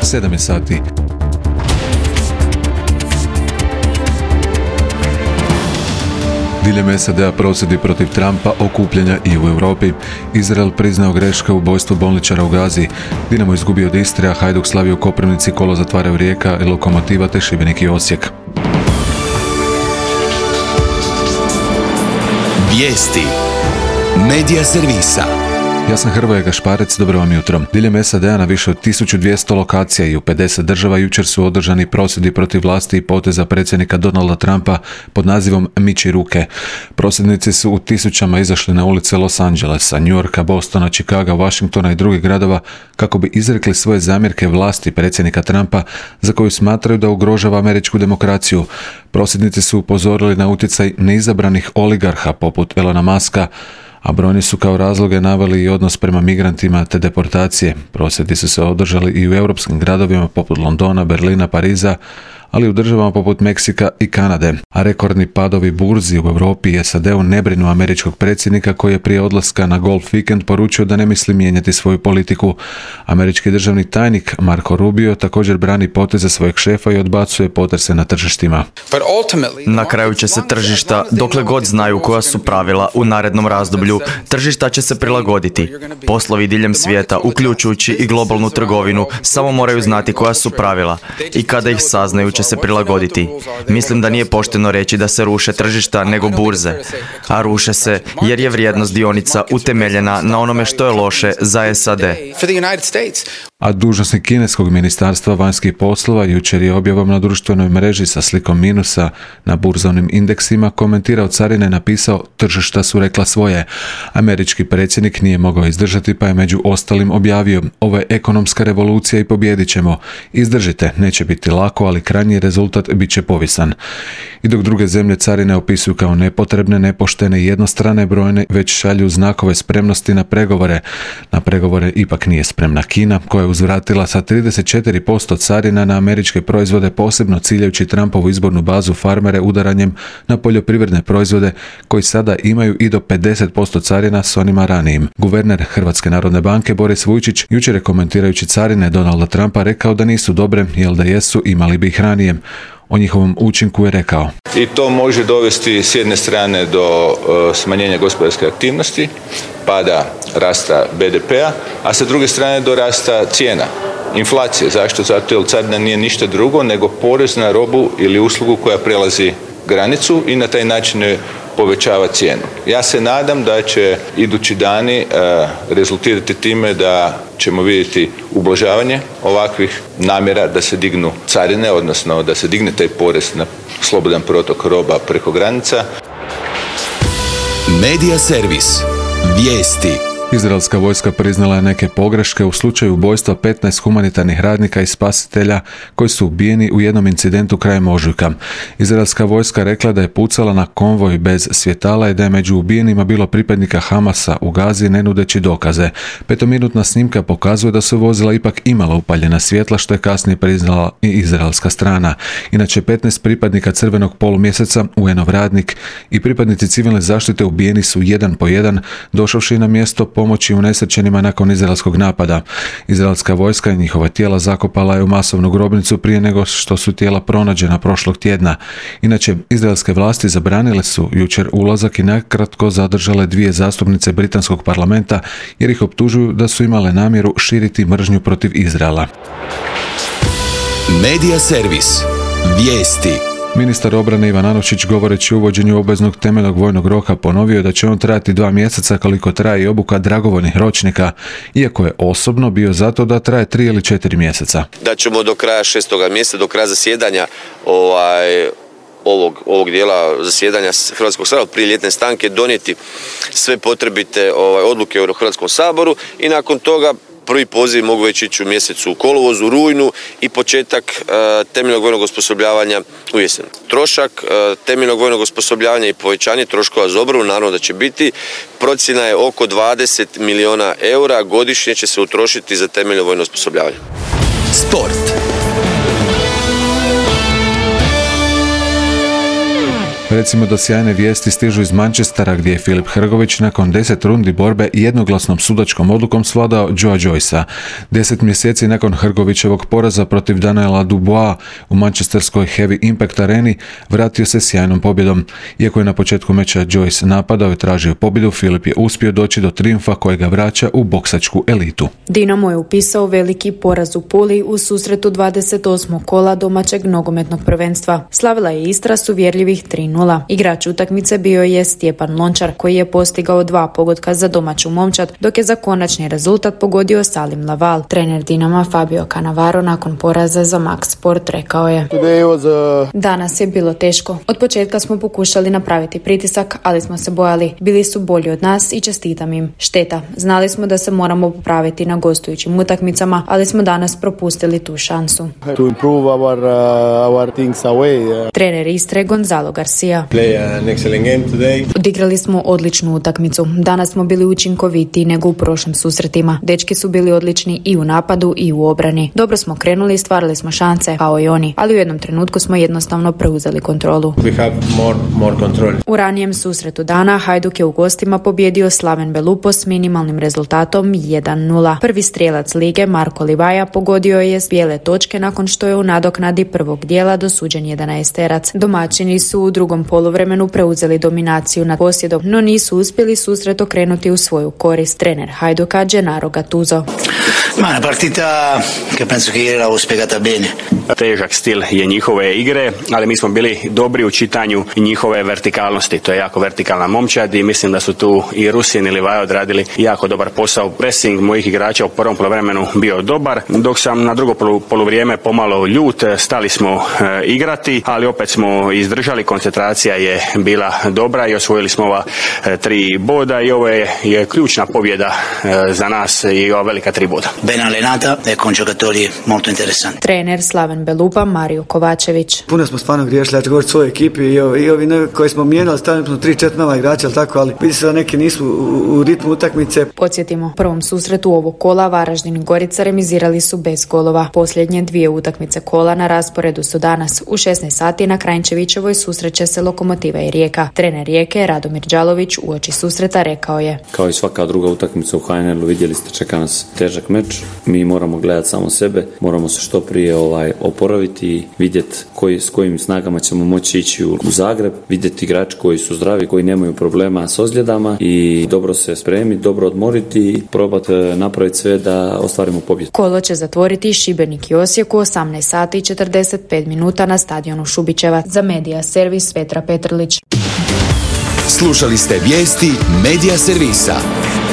7 je sati. Diljem SAD-a prosvjedi protiv Trumpa, okupljanja i u Europi. Izrael priznao greške u ubojstvu bolničara u Gazi. Dinamo izgubio od Istre, a Hajduk slavio u Koprivnici, Kolo zatvaraju Rijeka i Lokomotiva te Šibenik i Osijek. Vijesti Medija servisa. Ja sam Hrvoje Gašparec, dobro vam jutro. Diljem SAD-a na više od 1200 lokacija i u 50 država jučer su održani prosvjedi protiv vlasti i poteza predsjednika Donalda Trumpa pod nazivom Miči ruke. Prosvjednici su u tisućama izašli na ulice Los Angelesa, New Yorka, Bostona, Chicaga, Washingtona i drugih gradova kako bi izrekli svoje zamjerke vlasti predsjednika Trumpa za koju smatraju da ugrožava američku demokraciju. Prosvjednici su upozorili na utjecaj neizabranih oligarha poput Elona Muska, a brojni su kao razloge naveli i odnos prema migrantima te deportacije. Prosvjedi su se održali i u europskim gradovima poput Londona, Berlina, Pariza, ali u državama poput Meksika i Kanade. A rekordni padovi burzi u Europi i SAD-u ne brinu američkog predsjednika koji je prije odlaska na golf vikend poručio da ne misli mijenjati svoju politiku. Američki državni tajnik Marco Rubio također brani poteze svojeg šefa i odbacuje potrese na tržištima. Na kraju će se tržišta, dokle god znaju koja su pravila u narednom razdoblju, tržišta će se prilagoditi. Poslovi diljem svijeta, uključujući i globalnu trgovinu, samo moraju znati koja su pravila i kada ih saznaju će se prilagoditi. Mislim da nije pošteno reći da se ruše tržišta nego burze, a ruše se jer je vrijednost dionica utemeljena na onome što je loše za SAD. A dužnosnik kineskog ministarstva vanjskih poslova jučer je objavom na društvenoj mreži sa slikom minusa na burzovnim indeksima komentirao carine napisao tržišta su rekla svoje. Američki predsjednik nije mogao izdržati pa je među ostalim objavio ovo je ekonomska revolucija i pobijedit ćemo. Izdržite, neće biti lako, ali krajnji rezultat bit će povisan. I dok druge zemlje carine opisuju kao nepotrebne, nepoštene i jednostrane brojne, već šalju znakove spremnosti na pregovore. Na pregovore ipak nije spremna Kina, koja je uzvratila sa 34% carina na američke proizvode, posebno ciljajući Trumpovu izbornu bazu farmere udaranjem na poljoprivredne proizvode koji sada imaju i do 50% carina s onima ranijim. Guverner Hrvatske narodne banke Boris Vujčić jučer je komentirajući carine Donalda Trumpa rekao da nisu dobre, jer da jesu imali bi ih ranije. O njihovom učinku je rekao: I to može dovesti s jedne strane do smanjenja gospodarske aktivnosti, pada rasta BDP-a, a sa druge strane do rasta cijena, inflacije. Zašto? Zato jer carina nije ništa drugo nego porez na robu ili uslugu koja prelazi granicu i na taj način povećava cijenu. Ja se nadam da će idući dani rezultirati time da ćemo vidjeti ublažavanje ovakvih namjera da se dignu carine, odnosno da se digne taj porez na slobodan protok roba preko granica. Medija servis. Vijesti. Izraelska vojska priznala je neke pogreške u slučaju ubojstva 15 humanitarnih radnika i spasitelja koji su ubijeni u jednom incidentu krajem ožujka. Izraelska vojska rekla da je pucala na konvoj bez svjetala i da je među ubijenima bilo pripadnika Hamasa u Gazi ne nudeći dokaze. 5-minutna snimka pokazuje da su vozila ipak imala upaljena svjetla, što je kasnije priznala i izraelska strana. Inače, 15 pripadnika Crvenog polumjeseca, UN-ov radnik i pripadnici civilne zaštite ubijeni su jedan po jedan, došavši na mjesto pomoći unesrećenima nakon izraelskog napada. Izraelska vojska i njihova tijela zakopala je u masovnu grobnicu prije nego što su tijela pronađena prošlog tjedna. Inače, izraelske vlasti zabranile su jučer ulazak i nakratko zadržale 2 zastupnice britanskog parlamenta jer ih optužuju da su imale namjeru širiti mržnju protiv Izraela. Medija servis. Vijesti. Ministar obrane Ivan Anušić, govoreći o uvođenju obveznog temeljnog vojnog roka, ponovio da će on trajati 2 mjeseca koliko traje i obuka dragovoljnih ročnika, iako je osobno bio zato da traje 3 ili 4 mjeseca. Da ćemo do kraja 6. mjeseca, do kraja zasjedanja ovog dijela zasjedanja Hrvatskog sabora prije ljetne stanke donijeti sve potrebite odluke u Hrvatskom saboru i nakon toga prvi poziv mogu već ići u mjesecu kolovozu, rujnu i početak temeljnog vojnog osposobljavanja u jesen. Trošak temeljnog vojnog osposobljavanja i povećanje troškova za obranu naravno da će biti. Procjena je oko 20 milijuna eura godišnje će se utrošiti za temeljno vojno osposobljavanje. Sport. Recimo da sjajne vijesti stižu iz Manchestera gdje je Filip Hrgović nakon 10 rundi borbe jednoglasnom sudačkom odlukom svladao Joea Joycea. 10 mjeseci nakon Hrgovićevog poraza protiv Daniela Dubois u manchesterskoj Heavy Impact areni vratio se sjajnom pobjedom. Iako je na početku meča Joyce napadao i tražio pobjedu, Filip je uspio doći do trijumfa koji ga vraća u boksačku elitu. Dinamo je upisao veliki poraz u Puli u susretu 28. kola domaćeg nogometnog prvenstva. Slavila je Istra s uvjerljivih 3-0. Igrač utakmice bio je Stjepan Lončar koji je postigao 2 pogotka za domaću momčad, dok je za konačni rezultat pogodio Salim Laval. Trener Dinama Fabio Cannavaro nakon poraza za Max Sport rekao je: Danas je bilo teško. Od početka smo pokušali napraviti pritisak, ali smo se bojali. Bili su bolji od nas i čestitam im. Šteta. Znali smo da se moramo popraviti na gostujućim utakmicama, ali smo danas propustili tu šansu. Trener Istre Gonzalo Garcia: Odigrali smo odličnu utakmicu. Danas smo bili učinkovitiji nego u prošlim susretima. Dečki su bili odlični i u napadu i u obrani. Dobro smo krenuli i stvarali smo šanse, kao i oni, ali u jednom trenutku smo jednostavno preuzeli kontrolu. U ranijem susretu dana Hajduk je u gostima pobjedio Slaven Belupo s minimalnim rezultatom 1-0. Prvi strijelac lige Marko Livaja pogodio je s bijele točke nakon što je u nadoknadi prvog dijela dosuđen 11-terac. Domaćini su u drugom poluvremenu preuzeli dominaciju nad posjedom, no nisu uspjeli susret okrenuti u svoju korist. Trener Hajduka Gennaro Gattuso: Una partita che penso che ieri l'avevo spiegata bene. Težak stil je njihove igre, ali mi smo bili dobri u čitanju njihove vertikalnosti. To je jako vertikalna momčad i mislim da su tu i Rusin i Livaja odradili jako dobar posao. Pressing mojih igrača u prvom poluvremenu bio dobar, dok sam na drugo poluvrijeme pomalo ljut. Stali smo igrati, ali opet smo izdržali. Koncentracija je bila dobra i osvojili smo ova 3 boda i ovo je ključna pobjeda za nas i ova velika 3 boda. Ben allenata e con giocatori molto interessanti. Trener Slaven Belupa Mario Kovačević: Puno smo stvarno griješili, ja ću govoriti svojoj ekipi i ovi koji smo mijenjali, stavili smo 3-4 nova igrača, ali tako, ali vidi se da neki nisu u ritmu utakmice. Podsjetimo, u prvom susretu ovog kola Varaždin i Gorica remizirali su bez golova. Posljednje 2 utakmice kola na rasporedu su danas. U 16 sati na Kranjčevićevoj susreće se Lokomotiva i Rijeka. Trener Rijeke Radomir Đalović uoči susreta rekao je: Kao i svaka druga utakmica u HNL-u, vidjeli ste, čeka nas težak meč. Mi moramo gledati samo sebe, moramo se što prije oporaviti i vidjeti s kojim snagama ćemo moći ići u Zagreb, vidjeti igrači koji su zdravi, koji nemaju problema s ozljedama i dobro se spremiti, dobro odmoriti i probati napraviti sve da ostvarimo pobjedu. Kolo će zatvoriti Šibenik i Osijek u 18 sati i 45 minuta na stadionu Šubićevac. Za Medija servis Petra Petrlić. Slušali ste vijesti Medija servisa.